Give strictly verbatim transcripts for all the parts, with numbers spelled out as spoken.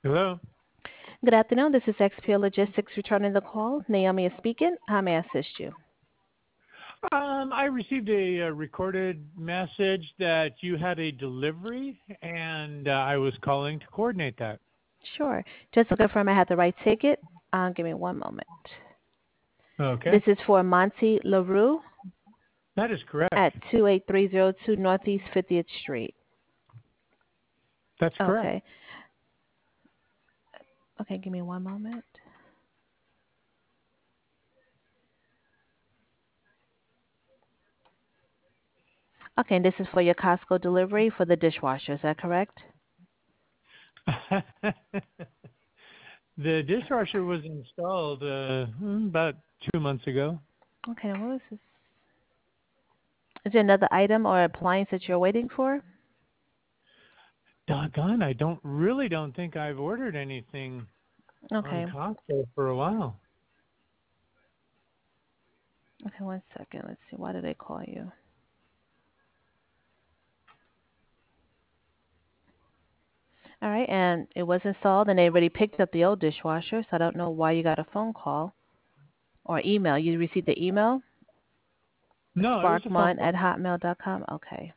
Hello. Good afternoon. This is X P O Logistics returning the call. Naomi is speaking. How may I assist you? Um, I received a, uh recorded message that you had a delivery, and uh, I was calling to coordinate that. Sure. Just to confirm I have the right ticket. Uh, give me one moment. Okay, This is for Monty LaRue that is correct. at two eight three zero two Northeast fiftieth Street. That's correct. Okay. Okay, give me one moment. Okay, and this is for your Costco delivery for the dishwasher. Is that correct? The dishwasher was installed uh, hmm, about two months ago. Okay, what was this? Is there another item or appliance that you're waiting for? Doggone, I don't really don't think I've ordered anything on Okay. Costco for a while. Okay, one second. Let's see. Why did they call you? All right, and it was installed, and they already picked up the old dishwasher, so I don't know why you got a phone call or email. You received the email, No, it was a phone sparkmont call. at hotmail dot com. Okay.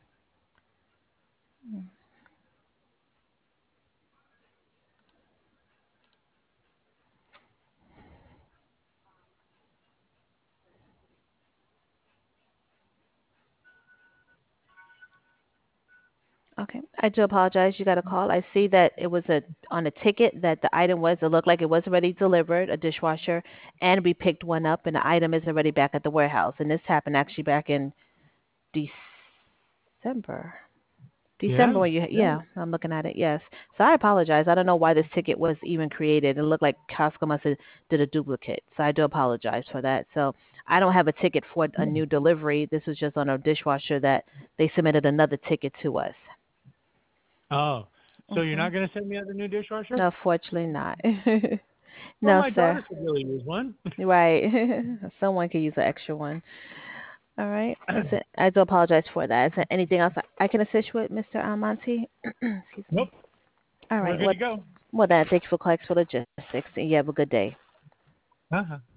Okay. I do apologize. You got a call. I see that it was a on a ticket that the item was. It looked like it was already delivered, a dishwasher, and we picked one up, and the item is already back at the warehouse. And this happened actually back in December. December Yeah, when you yeah. yeah, I'm looking at it. Yes. So I apologize. I don't know why this ticket was even created. It looked like Costco must have did a duplicate. So I do apologize for that. So I don't have a ticket for a new delivery. This was just on a dishwasher that they submitted another ticket to us. Oh, so you're Mhm. not going to send me out the new dishwasher? No, fortunately not. Well, No, my sir. daughter could really use one. Right. Someone could use an extra one. All right. Is it, I do apologize for that. Is there anything else I I can assist you with, Mister Almonte? Excuse Nope, me. All we're right. good What to go. Well, then, thanks for calling for logistics, and you have a good day. Uh-huh.